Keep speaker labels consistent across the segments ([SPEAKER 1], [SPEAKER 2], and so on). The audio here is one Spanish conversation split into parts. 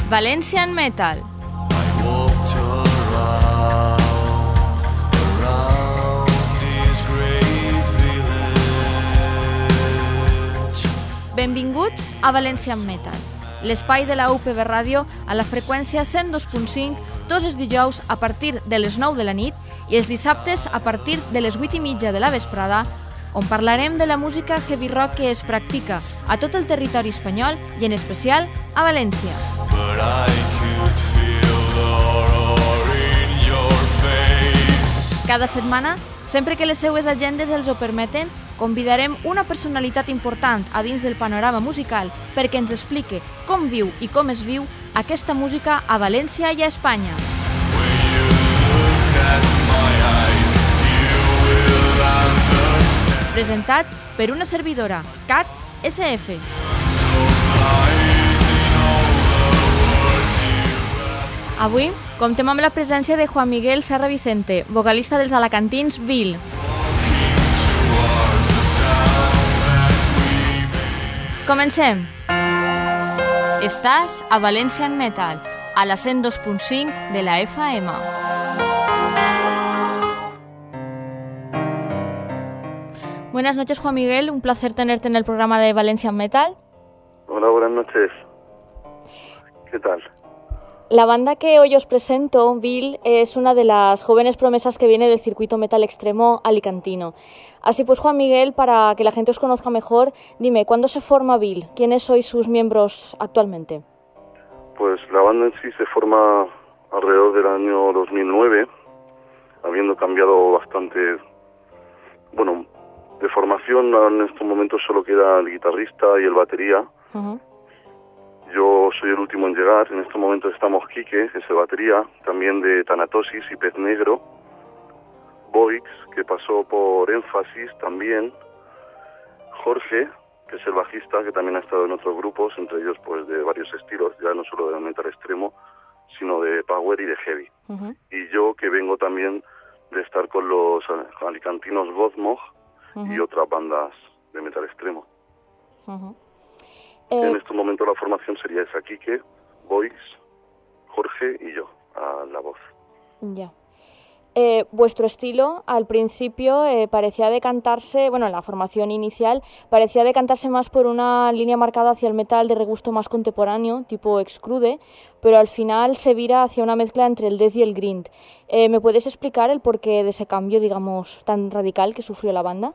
[SPEAKER 1] Valencian Metal. Benvinguts a Valencian Metal, l'espai de la UPB Ràdio a la freqüència 102.5 tots els dijous a partir de les 9 de la nit i els dissabtes a partir de les 8:30 de la vesprada, on parlarem de la música heavy rock que es practica a tot el territori espanyol i en especial a València. Cada setmana, sempre que les seues agendes els ho permeten, convidarem una personalitat important a dins del panorama musical perquè ens explique com viu i com es viu aquesta música a València i a Espanya. Presentat per una servidora, Cat SF. Avui comptem amb la presència de Juan Miguel Serra Vicente, vocalista dels alacantins Vil. Comencem. Estàs a Valencian Metal, a la 102.5 de la FM. Buenas noches, Juan Miguel. Un placer tenerte en el programa de Valencian Metal.
[SPEAKER 2] Hola, buenas noches. ¿Qué tal?
[SPEAKER 1] La banda que hoy os presento, Vil, es una de las jóvenes promesas que viene del circuito metal extremo alicantino. Así pues, Juan Miguel, para que la gente os conozca mejor, dime, ¿cuándo se forma Vil? ¿Quiénes sois sus miembros actualmente?
[SPEAKER 2] Pues la banda en sí se forma alrededor del año 2009, habiendo cambiado bastante. Bueno, de formación en estos momentos solo queda el guitarrista y el batería. Uh-huh. Yo soy el último en llegar. En estos momentos estamos Quique, que es el batería, también de Tanatosis y Pez Negro. Boix, que pasó por Énfasis también. Jorge, que es el bajista, que también ha estado en otros grupos, entre ellos pues de varios estilos, ya no solo de metal extremo, sino de power y de heavy. Uh-huh. Y yo, que vengo también de estar con los alicantinos Godmog, uh-huh, y otras bandas de metal extremo. Uh-huh. En estos momentos la formación sería esa: Quique, Boix, Jorge y yo, a la voz.
[SPEAKER 1] Ya. Vuestro estilo, al principio, parecía decantarse, bueno, en la formación inicial, parecía decantarse más por una línea marcada hacia el metal de regusto más contemporáneo, tipo Excrude, pero al final se vira hacia una mezcla entre el death y el grind. ¿Me puedes explicar el porqué de ese cambio, digamos, tan radical que sufrió la banda?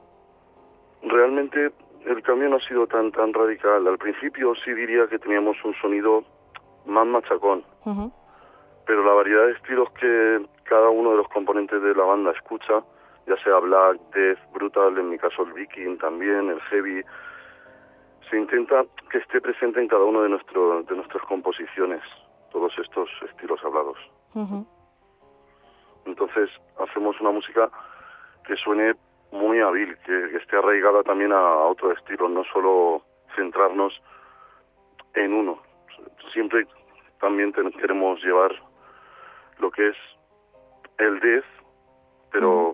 [SPEAKER 2] Realmente el cambio no ha sido tan radical. Al principio sí diría que teníamos un sonido más machacón, uh-huh, pero la variedad de estilos que cada uno de los componentes de la banda escucha, ya sea black, death, brutal, en mi caso el viking también, el heavy, se intenta que esté presente en cada uno de nuestras composiciones, todos estos estilos hablados. Uh-huh. Entonces hacemos una música que suene muy hábil, que esté arraigada también a otro estilo, no solo centrarnos en uno. Siempre también queremos llevar lo que es el death, pero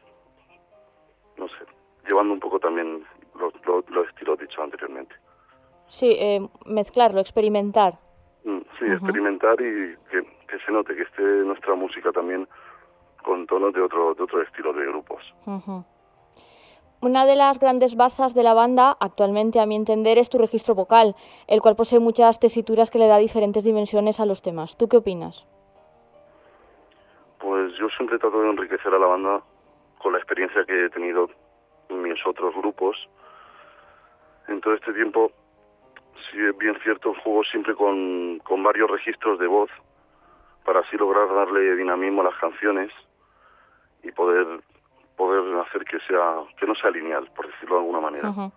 [SPEAKER 2] no sé, llevando un poco también los estilos dichos anteriormente. Sí,
[SPEAKER 1] mezclarlo, experimentar.
[SPEAKER 2] Sí, uh-huh, experimentar y que se note que esté nuestra música también con tonos de otro estilo de grupos.
[SPEAKER 1] Uh-huh. Una de las grandes bazas de la banda, actualmente a mi entender, es tu registro vocal, el cual posee muchas tesituras que le da diferentes dimensiones a los temas. ¿Tú qué opinas?
[SPEAKER 2] Pues yo siempre trato de enriquecer a la banda con la experiencia que he tenido en mis otros grupos. En todo este tiempo, sí es bien cierto, juego siempre con varios registros de voz para así lograr darle dinamismo a las canciones y poder hacer que no sea lineal, por decirlo de alguna manera. Uh-huh.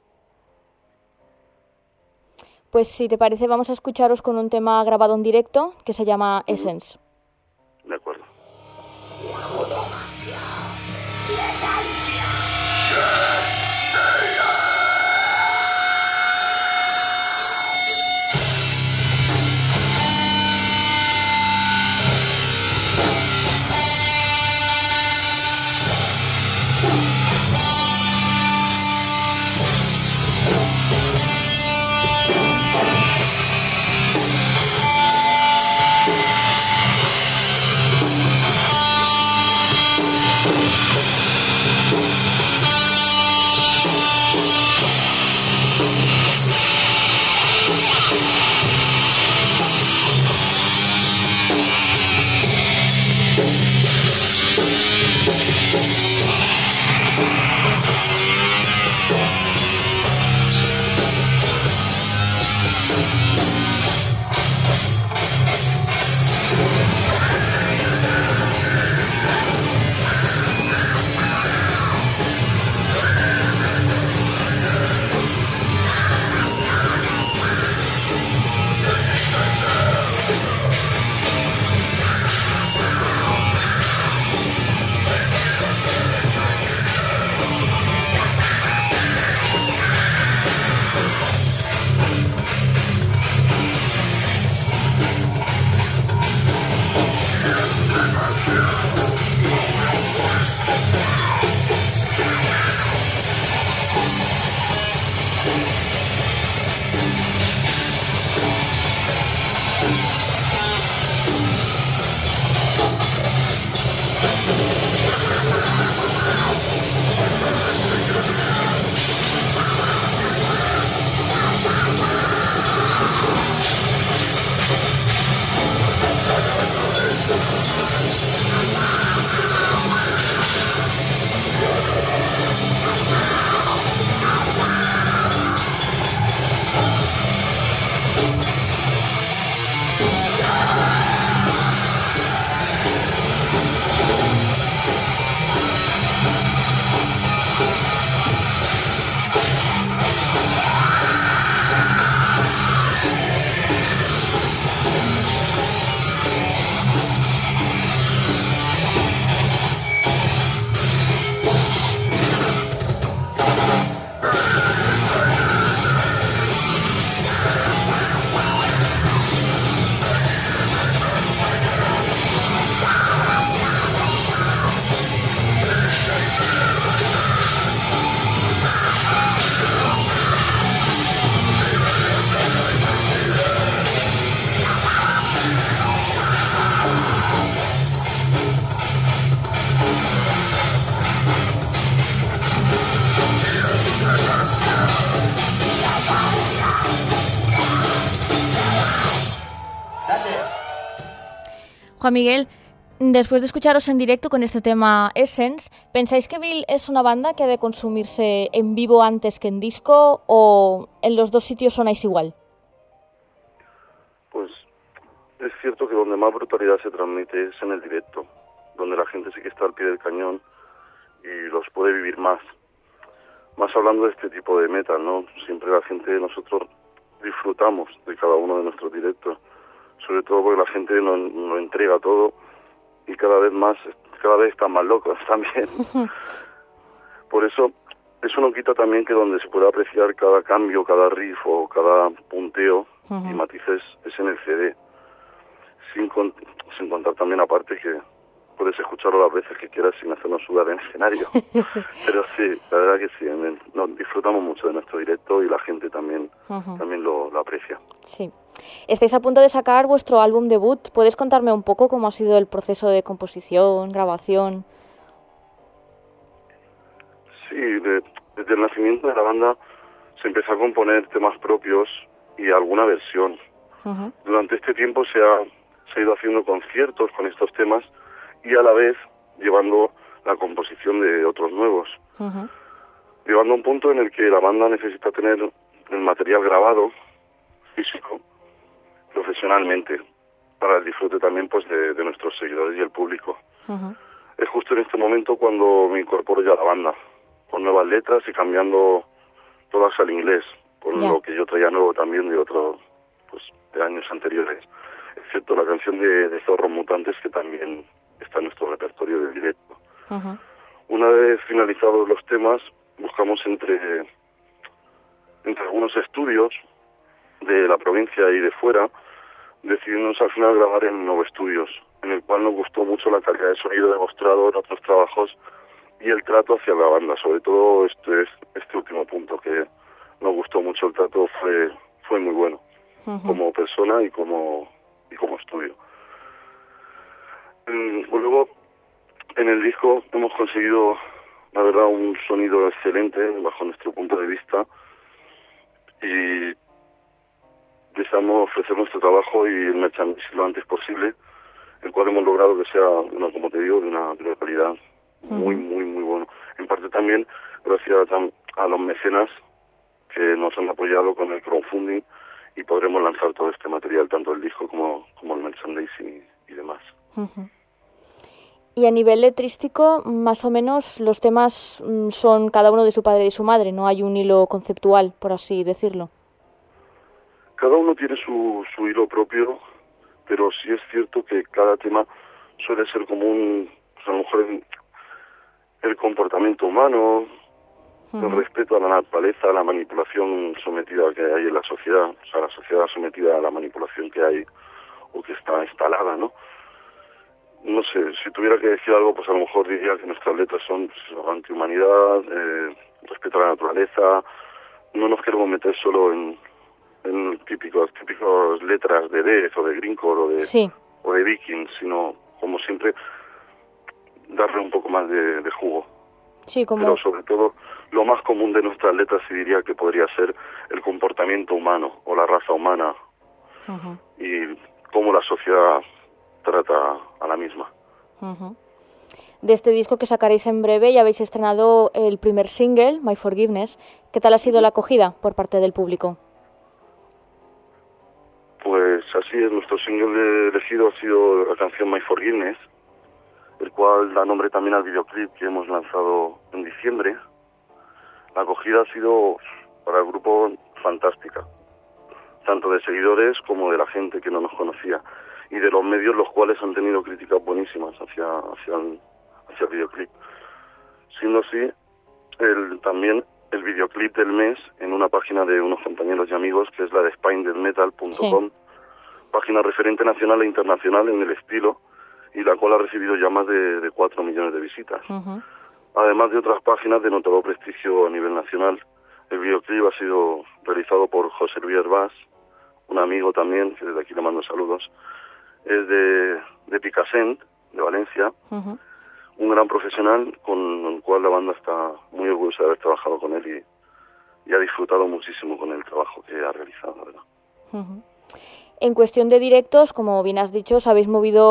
[SPEAKER 1] Pues si te parece, vamos a escucharos con un tema grabado en directo que se llama Essence.
[SPEAKER 2] De acuerdo.
[SPEAKER 1] Juan Miguel, después de escucharos en directo con este tema Essence, ¿pensáis que Bill es una banda que ha de consumirse en vivo antes que en disco o en los dos sitios sonáis igual?
[SPEAKER 2] Pues es cierto que donde más brutalidad se transmite es en el directo, donde la gente sí que está al pie del cañón y los puede vivir más. Más hablando de este tipo de metal, ¿no? Siempre la gente, nosotros disfrutamos de cada uno de nuestros directos, sobre todo porque la gente nos entrega todo y cada vez están más locos también. Por eso no quita también que donde se puede apreciar cada cambio, cada riff o cada punteo y matices es en el CD, sin contar también aparte que puedes escucharlo las veces que quieras sin hacernos sudar en escenario. Pero sí, la verdad que sí, disfrutamos mucho de nuestro directo y la gente también lo aprecia.
[SPEAKER 1] Sí. Estáis a punto de sacar vuestro álbum debut. ¿Puedes contarme un poco cómo ha sido el proceso de composición, grabación?
[SPEAKER 2] Sí, desde el nacimiento de la banda se empezó a componer temas propios y alguna versión. Durante este tiempo se ha ido haciendo conciertos con estos temas y a la vez llevando la composición de otros nuevos. Llegando a un punto en el que la banda necesita tener el material grabado, físico, profesionalmente, para el disfrute también pues de nuestros seguidores y el público. Es justo en este momento cuando me incorporo ya a la banda, con nuevas letras y cambiando todas al inglés, con lo que yo traía nuevo también de años anteriores, excepto la canción de Zorros Mutantes, que también está en nuestro repertorio de directo. Una vez finalizados los temas, buscamos entre algunos estudios de la provincia y de fuera, decidimos al final grabar en Nuevo Estudios, en el cual nos gustó mucho la calidad de sonido demostrado en otros trabajos y el trato hacia la banda, sobre todo este último punto, que nos gustó mucho. El trato fue muy bueno, como persona y como estudio. Luego, en el disco hemos conseguido, la verdad, un sonido excelente bajo nuestro punto de vista y deseamos ofrecer nuestro trabajo y el merchandising lo antes posible, el cual hemos logrado que sea, como te digo, de una calidad muy, muy, muy bueno. En parte también gracias a los mecenas que nos han apoyado con el crowdfunding y podremos lanzar todo este material, tanto el disco como el merchandising y demás.
[SPEAKER 1] Y a nivel letrístico, más o menos, los temas son cada uno de su padre y su madre, no hay un hilo conceptual, por así decirlo.
[SPEAKER 2] Cada uno tiene su hilo propio, pero sí es cierto que cada tema suele ser como a lo mejor el comportamiento humano, el respeto a la naturaleza, a la manipulación sometida que hay en la sociedad, o sea, la sociedad sometida a la manipulación que hay o que está instalada, ¿no? No sé, si tuviera que decir algo, pues a lo mejor diría que nuestras letras son antihumanidad, respeto a la naturaleza. No nos queremos meter solo en típicos letras de Death o de Grindcore o de Vikings, sino, como siempre, darle un poco más de jugo.
[SPEAKER 1] Sí,
[SPEAKER 2] Pero sobre todo, lo más común de nuestras letras sí diría que podría ser el comportamiento humano o la raza humana y cómo la sociedad trata a la misma.
[SPEAKER 1] De este disco que sacaréis en breve ya habéis estrenado el primer single, My Forgiveness. ¿Qué tal ha sido la acogida por parte del público?
[SPEAKER 2] Pues así es, nuestro single elegido ha sido la canción My Forgiveness, el cual da nombre también al videoclip que hemos lanzado en diciembre. La acogida ha sido para el grupo fantástica, tanto de seguidores como de la gente que no nos conocía y de los medios, los cuales han tenido críticas buenísimas hacia el videoclip. Siendo así, también el videoclip del mes en una página de unos compañeros y amigos, que es la de spinedeathmetal.com, página referente nacional e internacional en el estilo, y la cual ha recibido ya más de 4 millones de visitas. Además de otras páginas de notable prestigio a nivel nacional. El videoclip ha sido realizado por José Luis Herbás, un amigo también, que desde aquí le mando saludos. Es de Picassent, de Valencia, un gran profesional con el cual la banda está muy orgullosa de haber trabajado con él y ha disfrutado muchísimo con el trabajo que ha realizado, la verdad.
[SPEAKER 1] En cuestión de directos, como bien has dicho, os habéis movido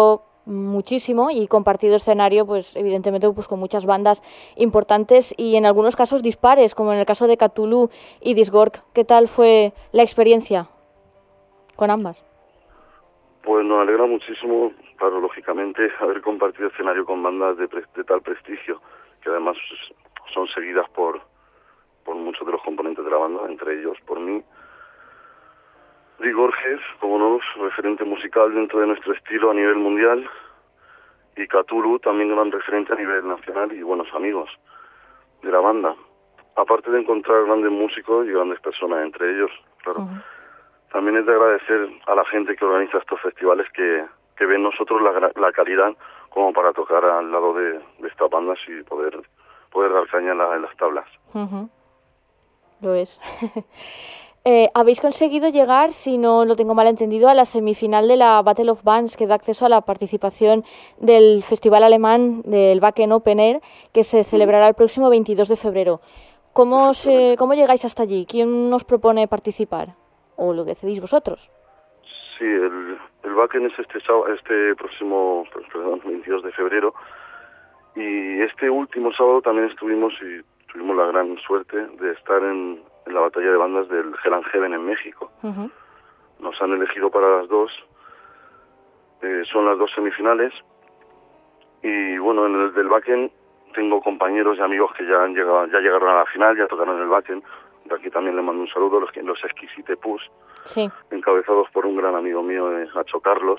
[SPEAKER 1] muchísimo y compartido escenario, pues evidentemente pues con muchas bandas importantes y en algunos casos dispares, como en el caso de Cthulhu y Disgorg. ¿Qué tal fue la experiencia con ambas?
[SPEAKER 2] Pues nos alegra muchísimo, claro, lógicamente, haber compartido escenario con bandas de tal prestigio, que además son seguidas por muchos de los componentes de la banda, entre ellos por mí. Disgorg, como no, referente musical dentro de nuestro estilo a nivel mundial, y Cthulhu también gran referente a nivel nacional y buenos amigos de la banda. Aparte de encontrar grandes músicos y grandes personas entre ellos, claro. Uh-huh. También es de agradecer a la gente que organiza estos festivales que ven nosotros la calidad como para tocar al lado de estas bandas y poder dar caña en las tablas.
[SPEAKER 1] Uh-huh. Lo es. Habéis conseguido llegar, si no lo tengo mal entendido, a la semifinal de la Battle of Bands, que da acceso a la participación del festival alemán del Wacken Open Air, que se celebrará el próximo 22 de febrero. ¿Cómo llegáis hasta allí? ¿Quién nos propone participar? ¿O lo decidís vosotros?
[SPEAKER 2] Sí, el Wacken es este próximo 22 de febrero, y este último sábado también tuvimos la gran suerte de estar en la batalla de bandas del Hell and Heaven en México. Uh-huh. Nos han elegido para las dos, son las dos semifinales, y bueno, en el del Wacken tengo compañeros y amigos que ya llegaron a la final, ya tocaron el Wacken. De aquí también le mando un saludo a los Exquisite Pus, sí, encabezados por un gran amigo mío, Nacho Carlos.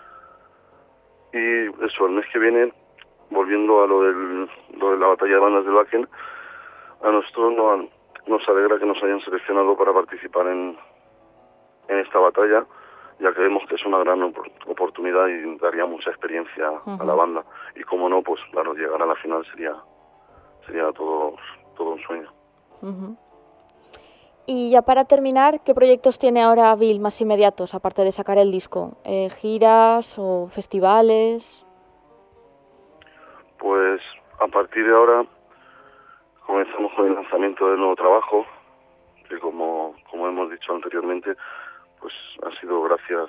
[SPEAKER 2] Y eso, el mes que viene, volviendo a lo de la batalla de bandas del Wacken, a nosotros nos alegra que nos hayan seleccionado para participar en esta batalla, ya que vemos que es una gran oportunidad y daría mucha experiencia uh-huh. a la banda. Y como no, pues claro, llegar a la final sería todo un sueño.
[SPEAKER 1] Uh-huh. Y ya para terminar, ¿qué proyectos tiene ahora Bill más inmediatos, aparte de sacar el disco? ¿Giras o festivales?
[SPEAKER 2] Pues a partir de ahora comenzamos con el lanzamiento del nuevo trabajo, que como hemos dicho anteriormente, pues ha sido gracias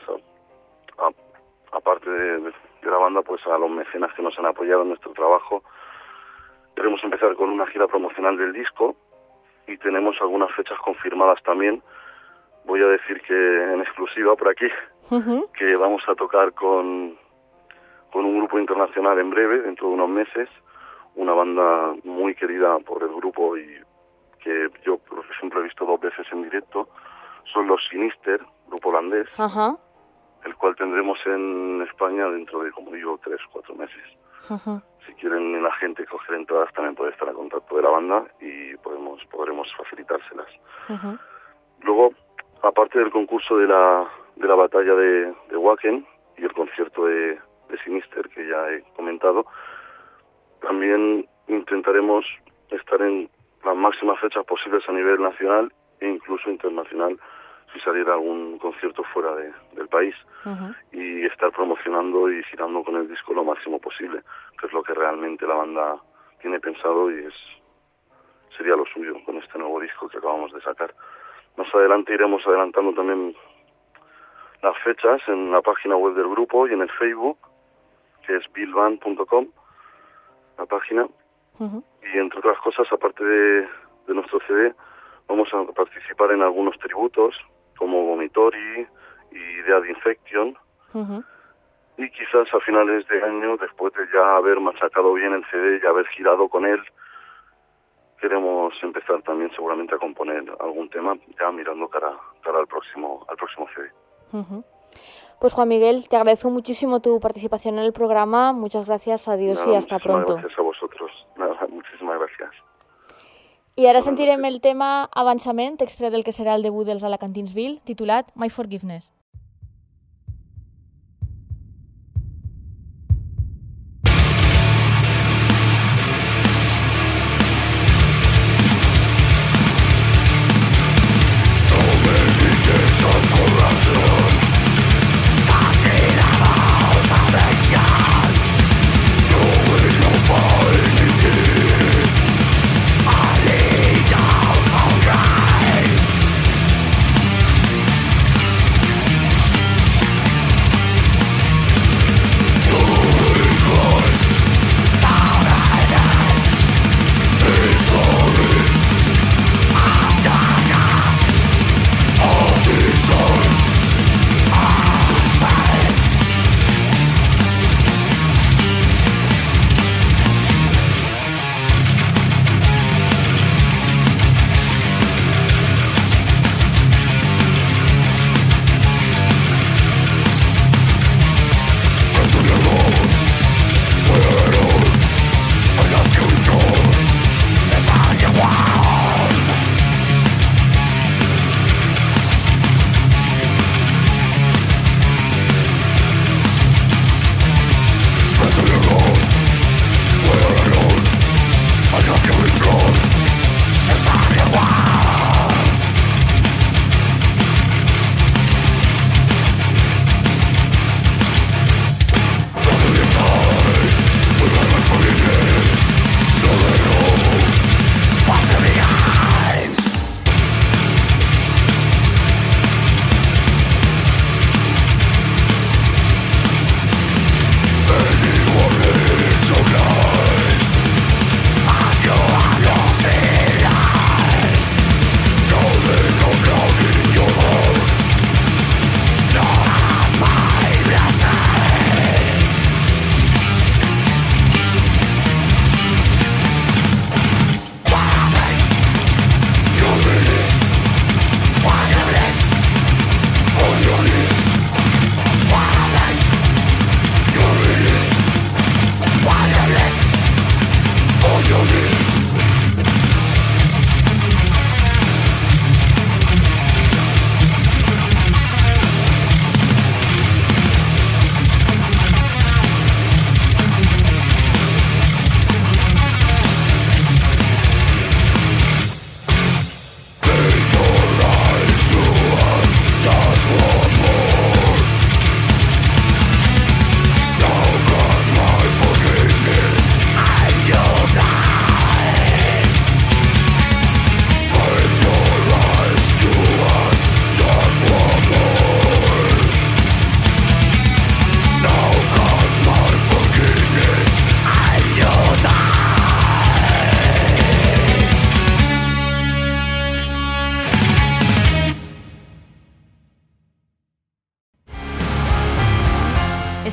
[SPEAKER 2] aparte de la banda, pues a los mecenas que nos han apoyado en nuestro trabajo. Queremos empezar con una gira promocional del disco y tenemos algunas fechas confirmadas también. Voy a decir que en exclusiva por aquí, uh-huh. que vamos a tocar con un grupo internacional en breve, dentro de unos meses, una banda muy querida por el grupo y que yo, por ejemplo, he visto 2 veces en directo. Son los Sinister, grupo holandés, uh-huh. el cual tendremos en España dentro de, como digo, 3-4 meses. Uh-huh. Si quieren la gente coger entradas, también puede estar en contacto de la banda y podremos facilitárselas. Uh-huh. Luego, aparte del concurso de la batalla de Wacken y el concierto de Sinister, que ya he comentado, también intentaremos estar en las máximas fechas posibles a nivel nacional e incluso internacional, si saliera algún concierto fuera del país, uh-huh. y estar promocionando y girando con el disco lo máximo posible, que es lo que realmente la banda tiene pensado y sería lo suyo con este nuevo disco que acabamos de sacar. Más adelante iremos adelantando también las fechas en la página web del grupo y en el Facebook, que es billband.com, la página, uh-huh. y entre otras cosas, aparte de nuestro CD, vamos a participar en algunos tributos como Vomitory y Dead Infection, uh-huh. y quizás a finales de año, después de ya haber machacado bien el CD y haber girado con él, queremos empezar también seguramente a componer algún tema, ya mirando cara al próximo CD.
[SPEAKER 1] Uh-huh. Pues Juan Miguel, te agradezco muchísimo tu participación en el programa. Muchas gracias, adiós. Nada, y hasta pronto.
[SPEAKER 2] Gracias a vosotros. Nada, muchísimas gracias.
[SPEAKER 1] I ara sentirem el tema Avançament, extret del que serà el debut dels Alacantinsville, titulat My Forgiveness.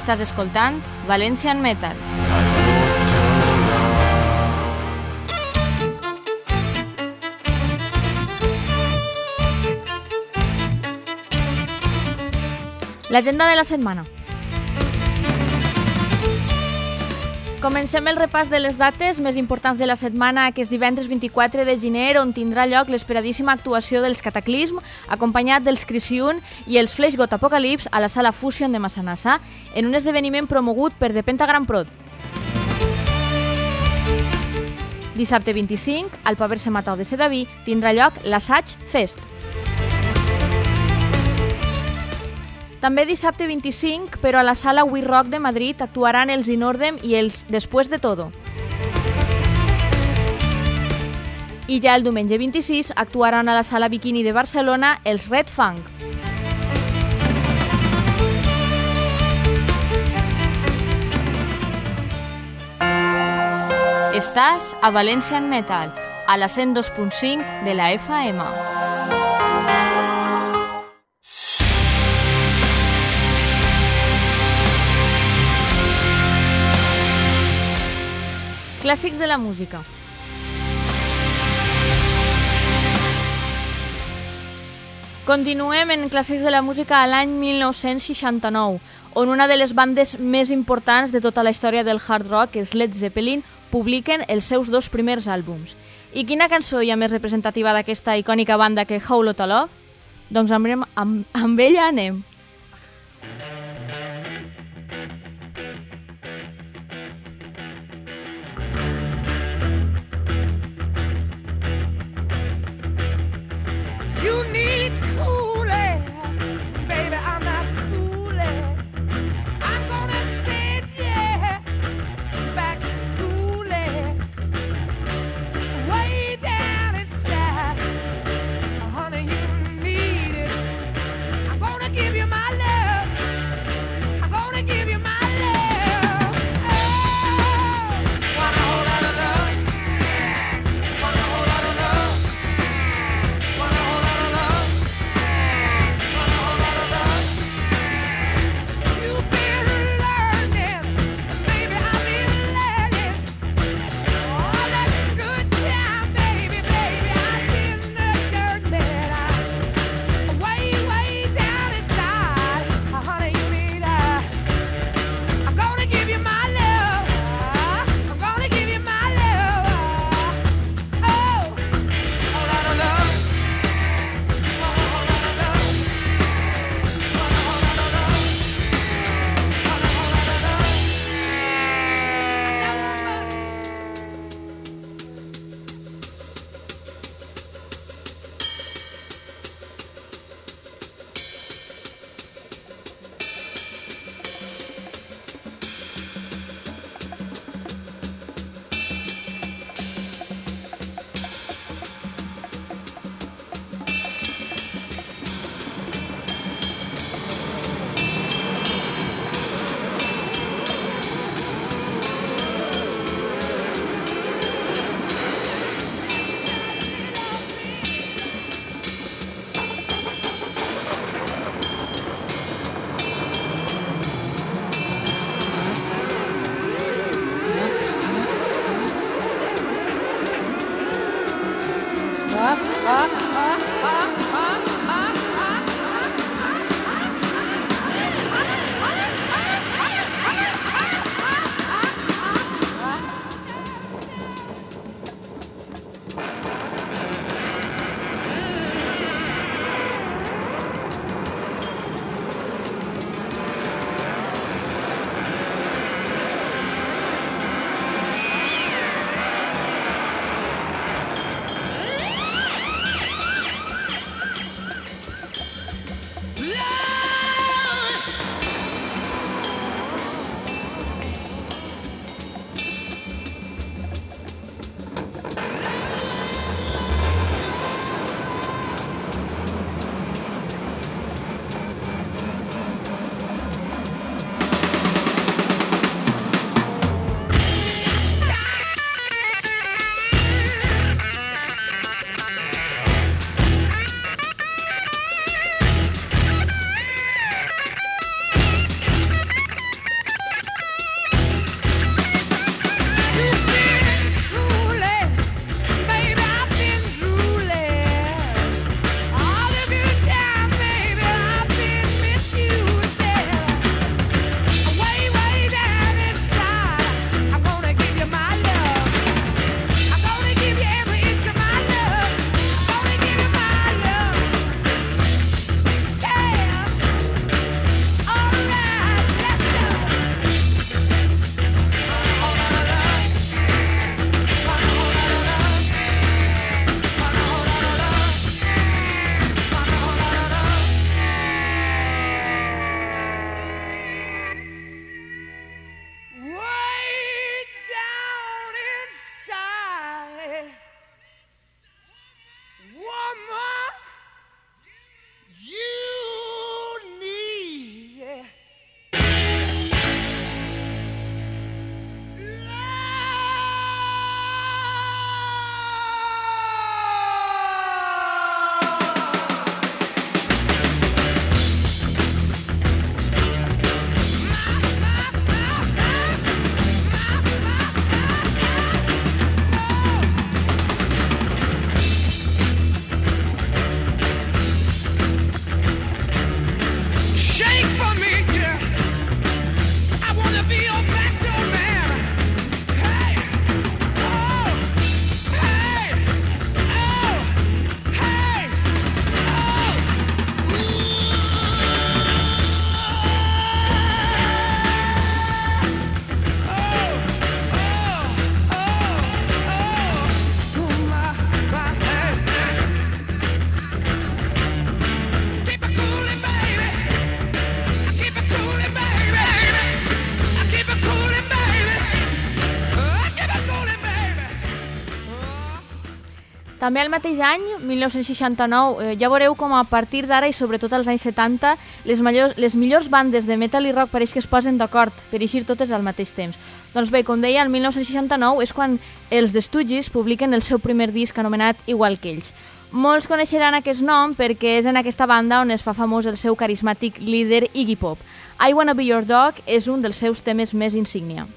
[SPEAKER 1] Estàs escoltant Valencian Metal. L'agenda de la setmana. Comencem el repàs de les dates més importants de la setmana aquest divendres 24 de gener, on tindrà lloc l'esperadíssima actuació dels Cataclism, acompanyat dels Crisiun i els Fleshgod Apocalypse a la Sala Fusion de Massanassa, en un esdeveniment promogut per The Pentagram Prod. Dissabte 25, al Paver Sematau de Sedaví, tindrà lloc l'Assaig Fest. També dissabte 25, però a la Sala We Rock de Madrid, actuaran els Inordem i els Después de Todo. I ja el diumenge 26 actuaran a la Sala Bikini de Barcelona els Red Fang. Estàs a Valencian Metal, a la 102.5 de la FM. Clàssics de la música. Continuem en clàssics de la música a l'any 1969, on una de les bandes més importants de tota la història del hard rock, és Led Zeppelin, publiquen els seus 2 primers àlbums. I quina cançó hi ha més representativa d'aquesta icònica banda que Whole Lotta Love? Doncs amb ella anem. També al mateix any, 1969, ja veureu com a partir d'ara i sobretot als anys 70 les millors bandes de metal i rock pareix que es posen d'acord per eixir totes al mateix temps. Doncs bé, com deia, el 1969 és quan els The Stooges publiquen el seu primer disc anomenat Igual que ells. Molts coneixeran aquest nom perquè és en aquesta banda on es fa famós el seu carismàtic líder Iggy Pop. I Wanna Be Your Dog és un dels seus temes més insígnia.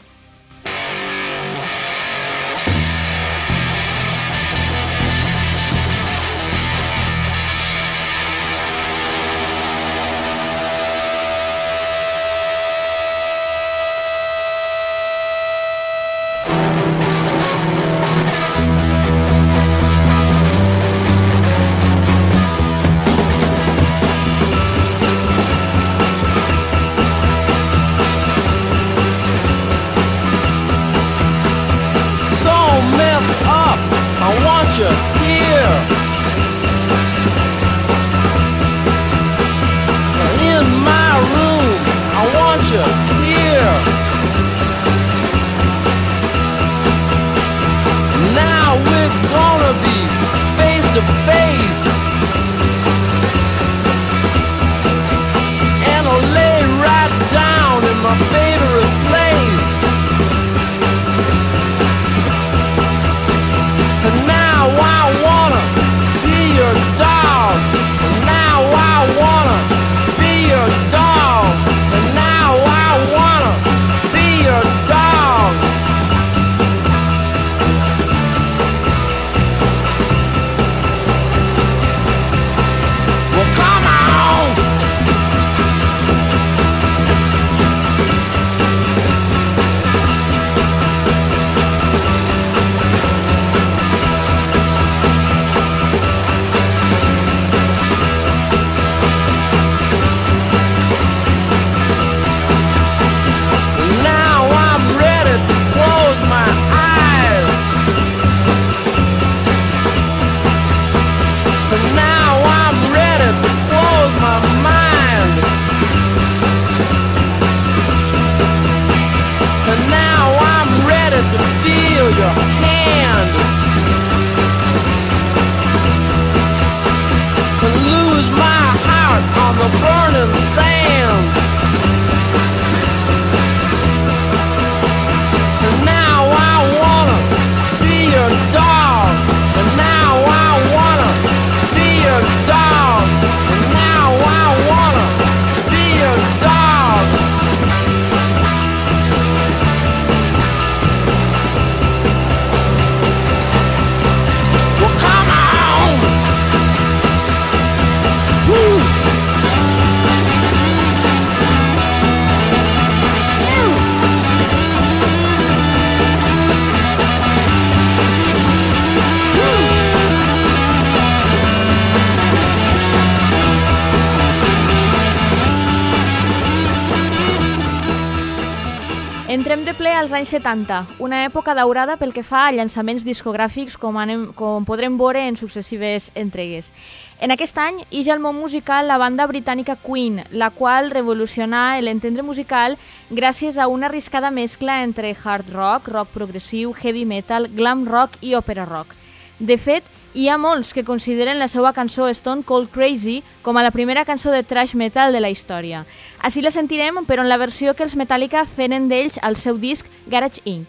[SPEAKER 1] Entrem de ple als anys 70, una època daurada pel que fa a llançaments discogràfics com podrem veure en successives entregues. En aquest any ix al món musical la banda britànica Queen, la qual revolucionà l'entendre musical gràcies a una arriscada mescla entre hard rock, rock progressiu, heavy metal, glam rock i òpera rock. De fet, hi ha molts que consideren la seva cançó Stone Cold Crazy com a la primera cançó de thrash metal de la història. Així la sentirem, però en la versió que els Metallica feren d'ells al seu disc Garage Inc.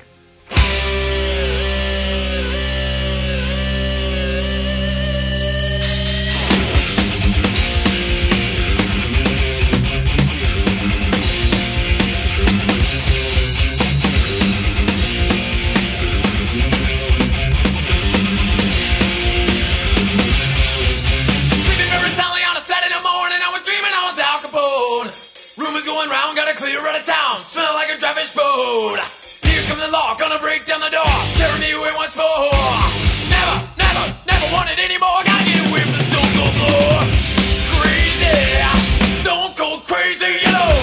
[SPEAKER 3] Going round, gotta clear out of town. Smell like a traffic boat. Here comes the law, gonna break down the door. Tearing me away once more. Never, never, never want it anymore. Gotta get away from the stone cold floor. Crazy, stone cold crazy, you know.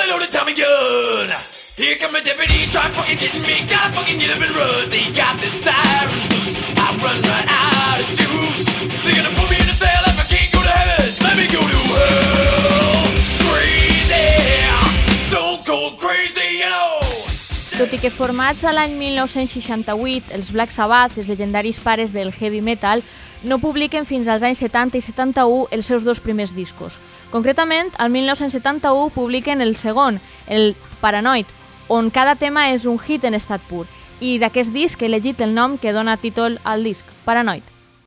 [SPEAKER 3] fully loaded Tommy gun. Here come a deputy, try fucking getting me. Gotta fucking get up and run. They got the sirens loose. I run right out of juice. They're gonna put me in a cell if I can't go to heaven. Let me go to hell. Crazy, stone cold crazy, you know.
[SPEAKER 1] Tot i que formats a l'any 1968, els Black Sabbath, els legendaris pares del heavy metal, no publiquen fins als anys 70 i 71 els seus dos primers discos. Concretament, al 1971 publiquen el segon, el Paranoid, on cada tema és un hit en estat pur, i d'aquest disc he elegit el nom que dona títol al disc, Paranoid.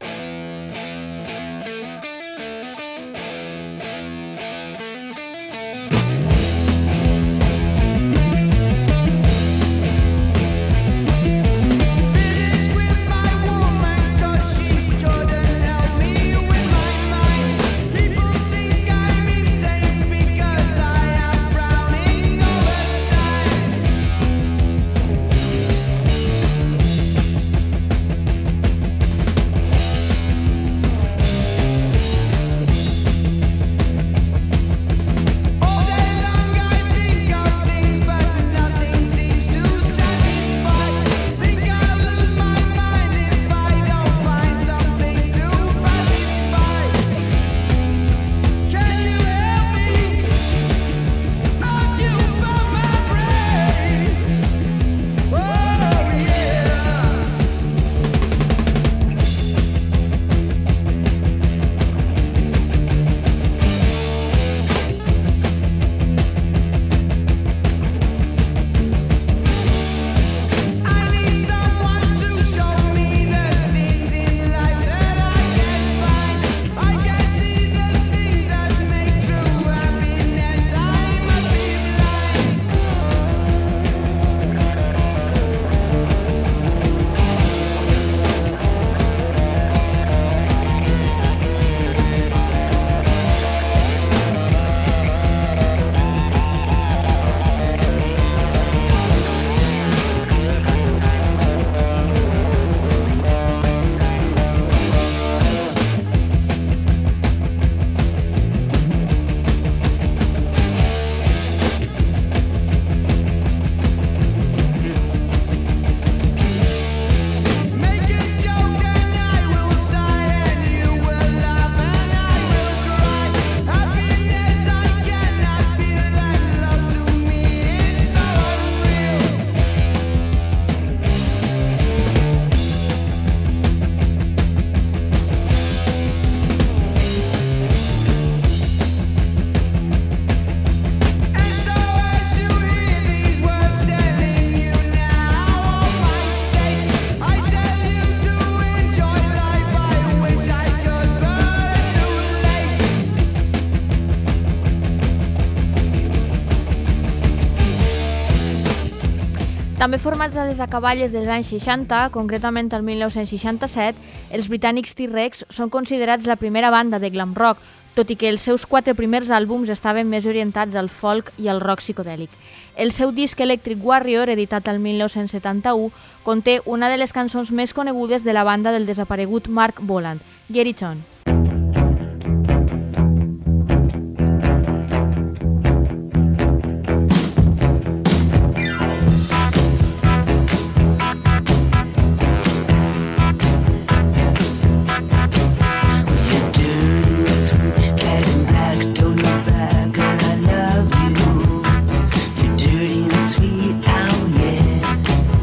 [SPEAKER 1] També formats a les acaballes dels anys 60, concretament el 1967, els britànics T-Rex són considerats la primera banda de glam rock, tot i que els seus 4 primers àlbums estaven més orientats al folk i al rock psicodèlic. El seu disc Electric Warrior, editat el 1971, conté una de les cançons més conegudes de la banda del desaparegut Mark Boland, Get It On.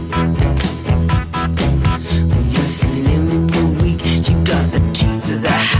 [SPEAKER 4] The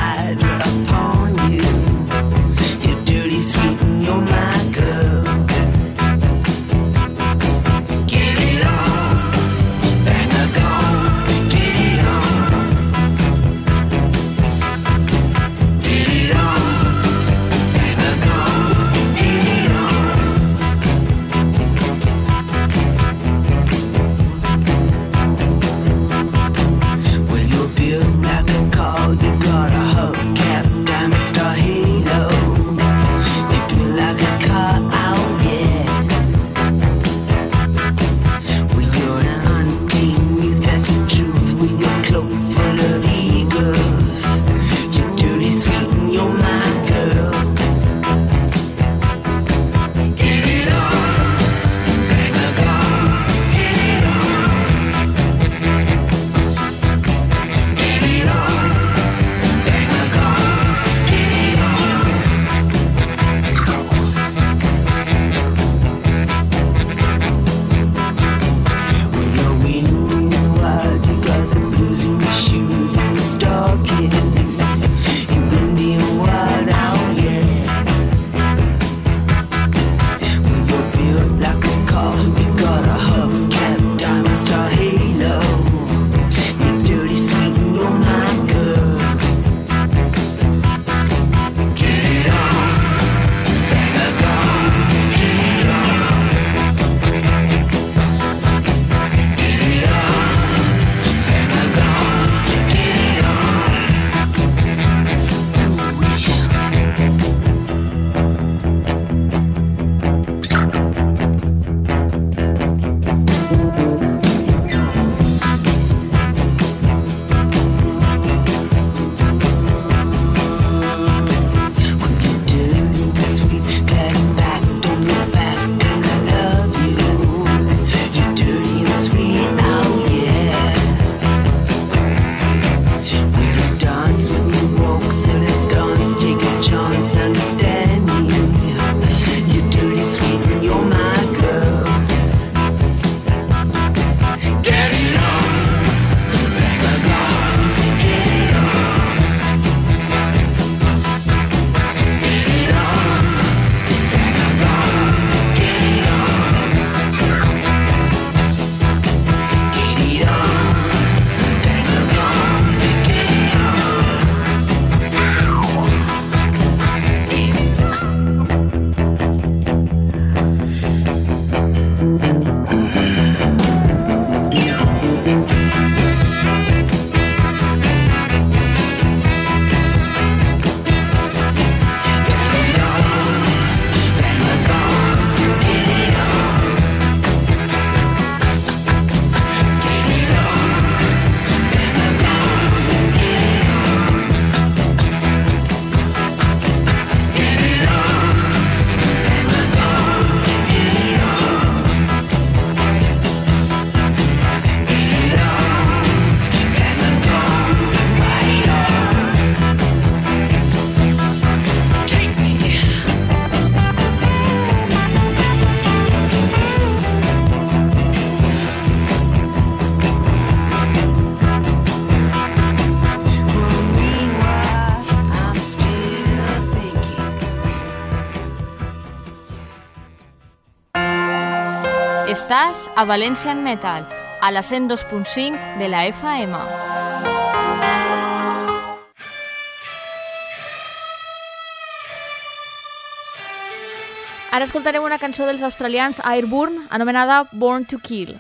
[SPEAKER 1] Estàs a Valencian Metal, a la 102.5 de la FM. Ara escoltarem una cançó dels australians Airborne anomenada Born to Kill.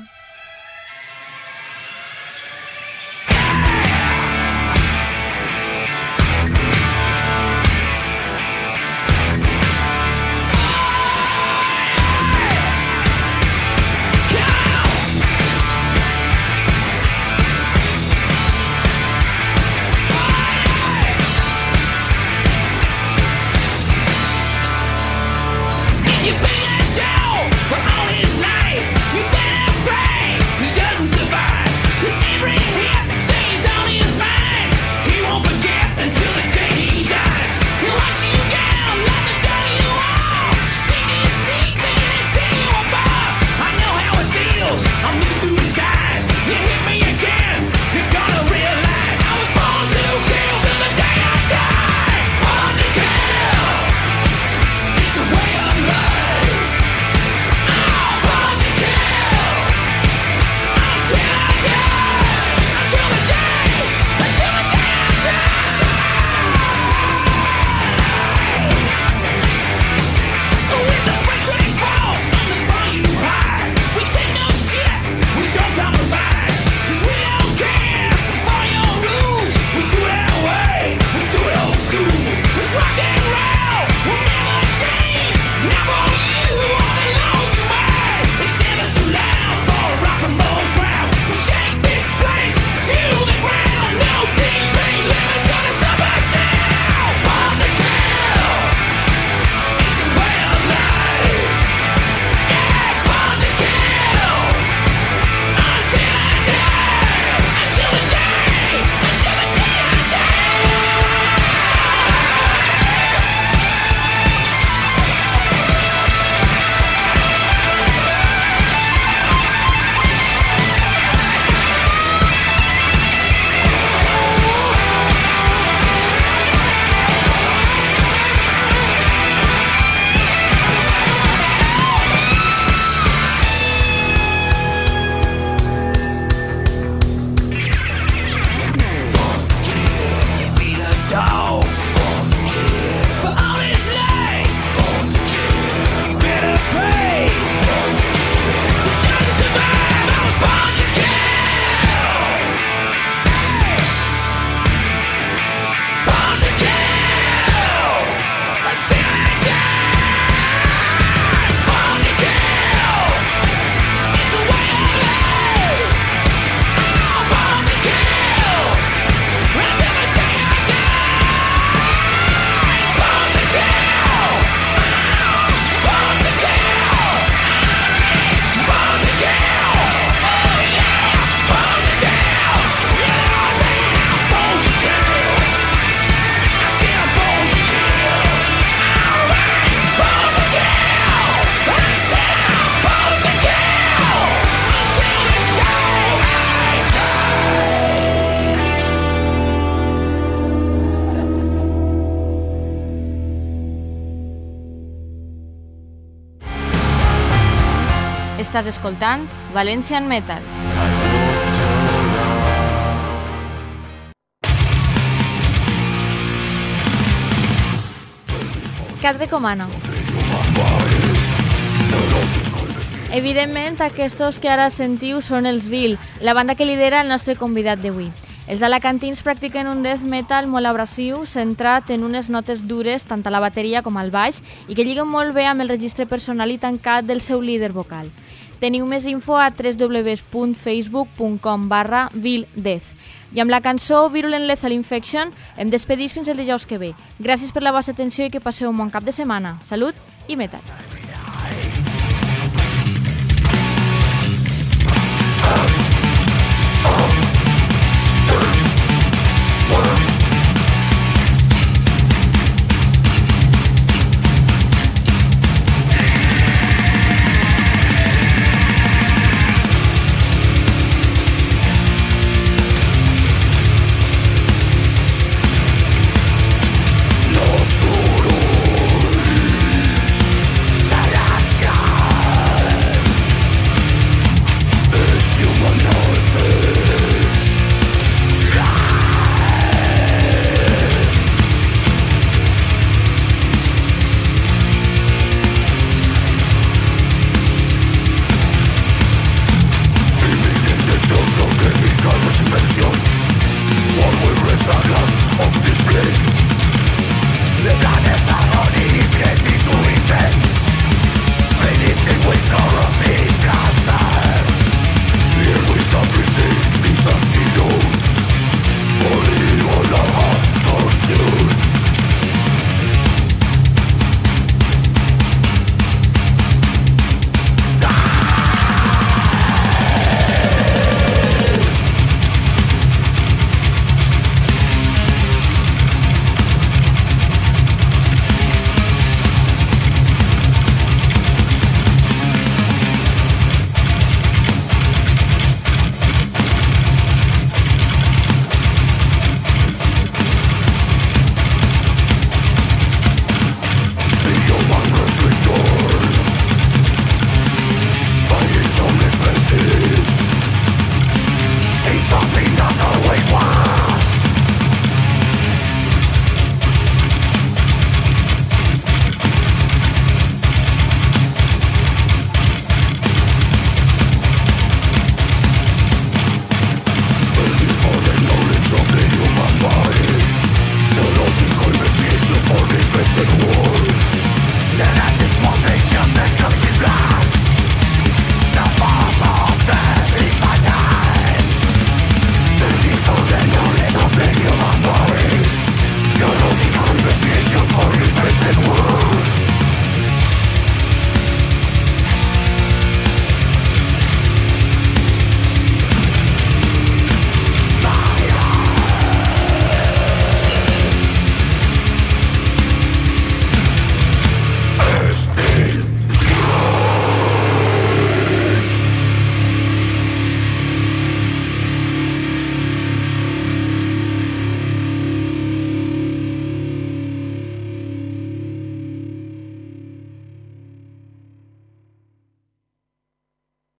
[SPEAKER 1] Estàs escoltant Valencian Metal. Cat recomana. Evidentment, aquests que ara sentiu són els Vil, la banda que lidera el nostre convidat d'avui. Els alacantins practiquen un death metal molt abrasiu, centrat en unes notes dures tant a la bateria com al baix i que lliguen molt bé amb el registre personal i tancat del seu líder vocal. Teniu més info a www.facebook.com/vildeath. I amb la cançó Virulent Lethal Infection em despedís fins el dijous que ve. Gràcies per la vostra atenció i que passeu un bon cap de setmana. Salut i metal!